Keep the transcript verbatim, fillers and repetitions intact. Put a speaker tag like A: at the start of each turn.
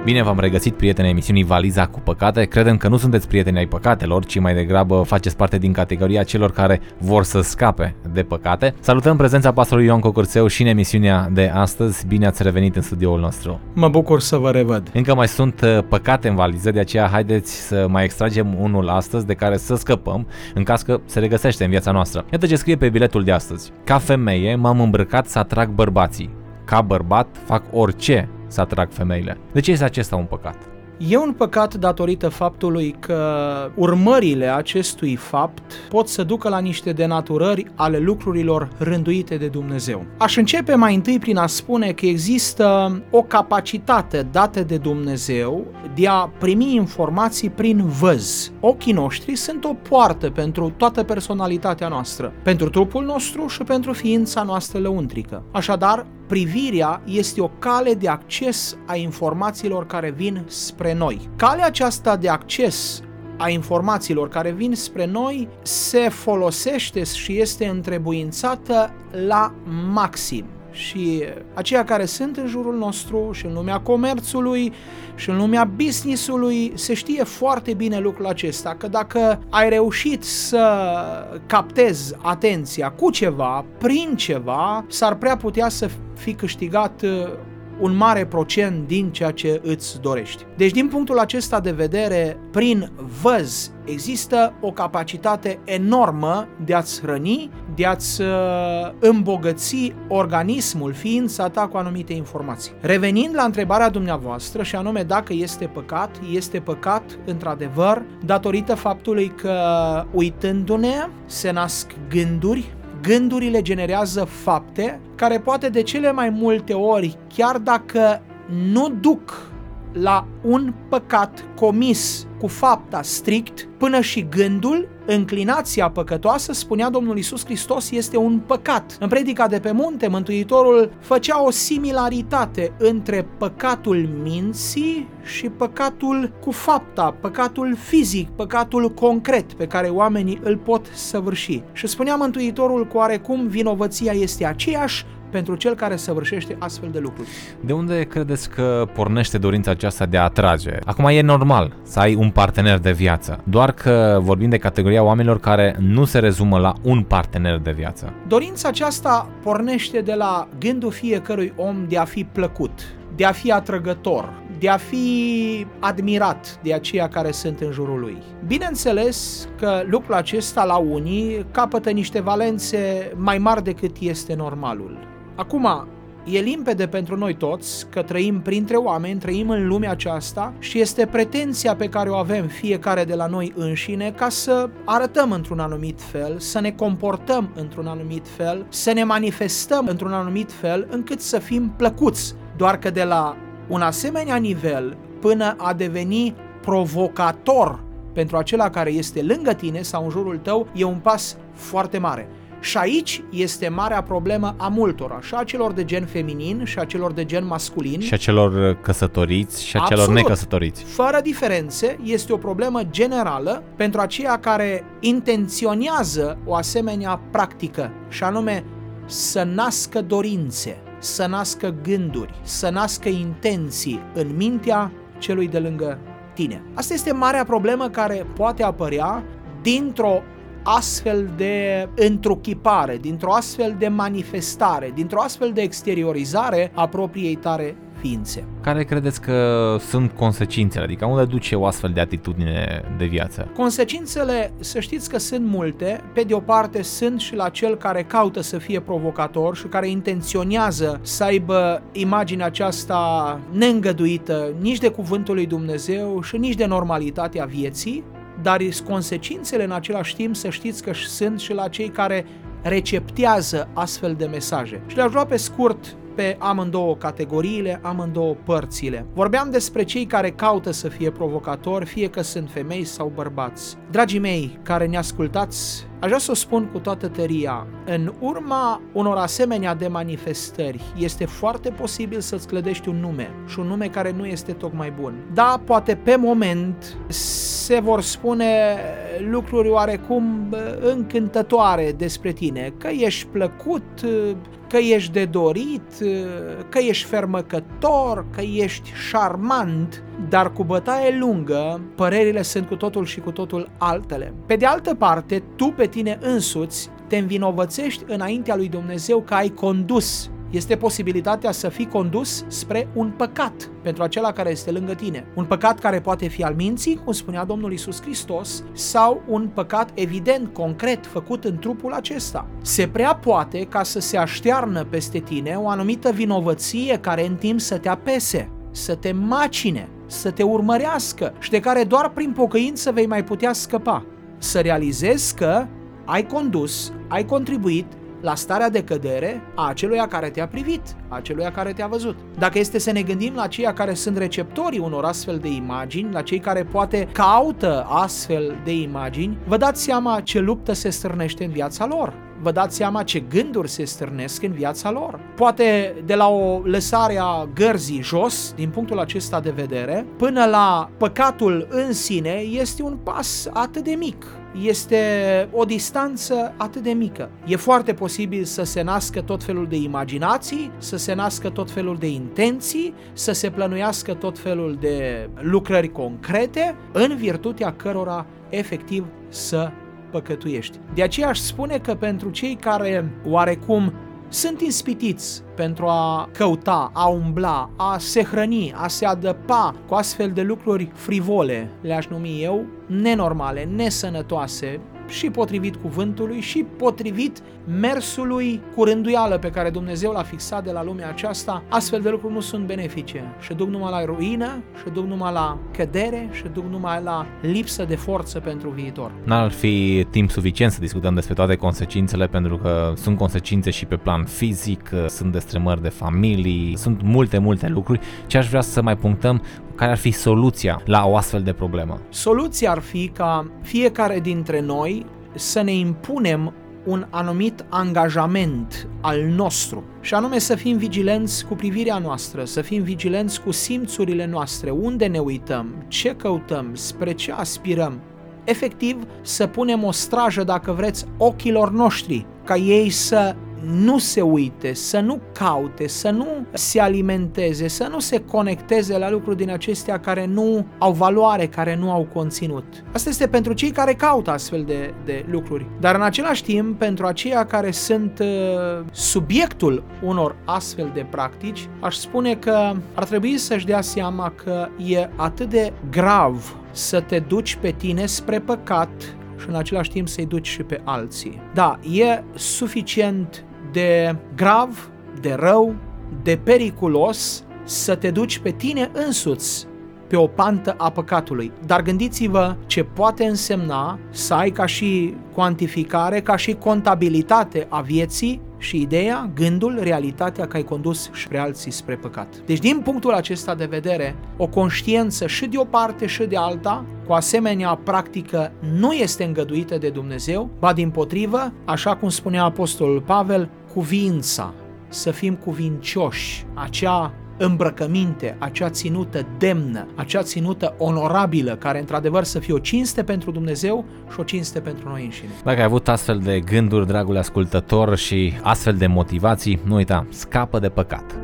A: Bine v-am regăsit, prieteni emisiunii Valiza cu păcate. Credem că nu sunteți prieteni ai păcatelor, ci mai degrabă faceți parte din categoria celor care vor să scape de păcate. Salutăm prezența pastorului Ioan Cocârțeu și în emisiunea de astăzi. Bine ați revenit în studioul nostru.
B: Mă bucur să vă revăd.
A: Încă mai sunt păcate în valiză, de aceea haideți să mai extragem unul astăzi de care să scăpăm în caz că se regăsește în viața noastră. Iată ce scrie pe biletul de astăzi. Ca femeie m-am îmbrăcat să atrag bărbații. Ca bărbat fac orice să atrag femeile. De ce este acesta un păcat?
B: E un păcat datorită faptului că urmările acestui fapt pot să ducă la niște denaturări ale lucrurilor rânduite de Dumnezeu. Aș începe mai întâi prin a spune că există o capacitate dată de Dumnezeu de a primi informații prin văz. Ochii noștri sunt o poartă pentru toată personalitatea noastră, pentru trupul nostru și pentru ființa noastră lăuntrică. Așadar, privirea este o cale de acces a informațiilor care vin spre noi. Calea aceasta de acces a informațiilor care vin spre noi se folosește și este întrebuințată la maxim. Și aceia care sunt în jurul nostru și în lumea comerțului și în lumea business-ului se știe foarte bine lucrul acesta, că dacă ai reușit să captezi atenția cu ceva, prin ceva, s-ar prea putea să fi câștigat un mare procent din ceea ce îți dorești. Deci, din punctul acesta de vedere, prin văz există o capacitate enormă de a-ți hrăni, de a-ți îmbogăți organismul, ființa ta cu anumite informații. Revenind la întrebarea dumneavoastră, și anume dacă este păcat, este păcat într-adevăr datorită faptului că uitându-ne se nasc gânduri. Gândurile generează fapte care poate de cele mai multe ori, chiar dacă nu duc la un păcat comis cu fapta strict, până și gândul, înclinația păcătoasă, spunea Domnul Iisus Hristos, este un păcat. În Predica de pe munte, Mântuitorul făcea o similaritate între păcatul minții și păcatul cu fapta, păcatul fizic, păcatul concret pe care oamenii îl pot săvârși. Și spunea Mântuitorul că oarecum vinovăția este aceeași pentru cel care săvârșește astfel de lucruri.
A: De unde credeți că pornește dorința aceasta de a atrage? Acum e normal să ai un partener de viață, doar că vorbim de categoria oamenilor care nu se rezumă la un partener de viață.
B: Dorința aceasta pornește de la gândul fiecărui om de a fi plăcut, de a fi atrăgător, de a fi admirat de aceia care sunt în jurul lui. Bineînțeles că lucrul acesta la unii capătă niște valențe mai mari decât este normalul. Acum, e limpede pentru noi toți că trăim printre oameni, trăim în lumea aceasta și este pretenția pe care o avem fiecare de la noi înșine ca să arătăm într-un anumit fel, să ne comportăm într-un anumit fel, să ne manifestăm într-un anumit fel încât să fim plăcuți. Doar că de la un asemenea nivel până a deveni provocator pentru acela care este lângă tine sau în jurul tău e un pas foarte mare. Și aici este marea problemă a multora, și a celor de gen feminin, și a celor de gen masculin.
A: Și a celor căsătoriți, și a celor
B: Absolut.
A: necăsătoriți.
B: Fără diferențe, este o problemă generală pentru aceia care intenționează o asemenea practică, și anume să nască dorințe, să nască gânduri, să nască intenții în mintea celui de lângă tine. Asta este marea problemă care poate apărea dintr-o astfel de întruchipare, dintr-o astfel de manifestare, dintr-o astfel de exteriorizare a propriei tale ființe.
A: Care credeți că sunt consecințele? Adică unde duce o astfel de atitudine de viață?
B: Consecințele, să știți că sunt multe. Pe de o parte sunt și la cel care caută să fie provocator și care intenționează să aibă imaginea aceasta neîngăduită nici de cuvântul lui Dumnezeu și nici de normalitatea vieții, dar consecințele în același timp să știți că sunt și la cei care receptează astfel de mesaje. Și le-aș lua pe scurt pe amândouă categoriile, amândouă părțile. Vorbeam despre cei care caută să fie provocatori, fie că sunt femei sau bărbați. Dragii mei care ne ascultați, aș vrea să o spun cu toată tăria, în urma unor asemenea de manifestări este foarte posibil să-ți clădești un nume și un nume care nu este tocmai bun. Da, poate pe moment se vor spune lucruri oarecum încântătoare despre tine, că ești plăcut, că ești de dorit, că ești fermecător, că ești șarmant, dar cu bătaie lungă, părerile sunt cu totul și cu totul altele. Pe de altă parte, tu pe tine însuți te învinovățești înaintea lui Dumnezeu că ai condus. Este posibilitatea să fii condus spre un păcat pentru acela care este lângă tine. Un păcat care poate fi al minții, cum spunea Domnul Iisus Hristos, sau un păcat evident, concret, făcut în trupul acesta. Se prea poate ca să se aștearnă peste tine o anumită vinovăție care în timp să te apese, să te macine, să te urmărească și de care doar prin pocăință vei mai putea scăpa. Să realizezi că ai condus, ai contribuit la starea de cădere a aceluia care te-a privit, a aceluia care te-a văzut. Dacă este să ne gândim la cei care sunt receptorii unor astfel de imagini, la cei care poate caută astfel de imagini, vă dați seama ce luptă se stârnește în viața lor. Vă dați seama ce gânduri se stârnesc în viața lor. Poate de la o lăsare a gărzii jos, din punctul acesta de vedere, până la păcatul în sine este un pas atât de mic. Este o distanță atât de mică. E foarte posibil să se nască tot felul de imaginații, să se nască tot felul de intenții, să se plănuiască tot felul de lucrări concrete, în virtutea cărora efectiv să păcătuiești. De aceea aș spune că pentru cei care oarecum sunt ispitiți pentru a căuta, a umbla, a se hrăni, a se adăpa cu astfel de lucruri frivole, le-aș numi eu, nenormale, nesănătoase, și potrivit cuvântului și potrivit mersului cu rânduială pe care Dumnezeu l-a fixat de la lumea aceasta, astfel de lucruri nu sunt benefice și duc numai la ruină, și duc numai la cădere, și duc numai la lipsă de forță pentru viitor.
A: N-ar fi timp suficient să discutăm despre toate consecințele, pentru că sunt consecințe și pe plan fizic, sunt destrămări de familii, sunt multe, multe lucruri. Ce aș vrea să mai punctăm, care ar fi soluția la o astfel de problemă?
B: Soluția ar fi ca fiecare dintre noi să ne impunem un anumit angajament al nostru, și anume să fim vigilenți cu privirea noastră, să fim vigilenți cu simțurile noastre, unde ne uităm, ce căutăm, spre ce aspirăm. Efectiv, să punem o strajă, dacă vreți, ochilor noștri, ca ei să nu se uite, să nu caute, să nu se alimenteze, să nu se conecteze la lucruri din acestea care nu au valoare, care nu au conținut. Asta este pentru cei care caută astfel de, de lucruri. Dar în același timp, pentru aceia care sunt uh, subiectul unor astfel de practici, aș spune că ar trebui să-și dea seama că e atât de grav să te duci pe tine spre păcat și în același timp să-i duci și pe alții. Da, e suficient de grav, de rău, de periculos să te duci pe tine însuți pe o pantă a păcatului. Dar gândiți-vă ce poate însemna să ai ca și cuantificare, ca și contabilitate a vieții și ideea, gândul, realitatea că ai condus și pe alții spre păcat. Deci din punctul acesta de vedere, o conștiință și de o parte și de alta, cu asemenea practică, nu este îngăduită de Dumnezeu, ba dimpotrivă, așa cum spunea Apostolul Pavel, cuvința, să fim cuvincioși, acea îmbrăcăminte, acea ținută demnă, acea ținută onorabilă, care într-adevăr să fie o cinste pentru Dumnezeu și o cinste pentru noi înșine.
A: Dacă ai avut astfel de gânduri, dragule ascultător, și astfel de motivații, nu uita, scapă de păcat.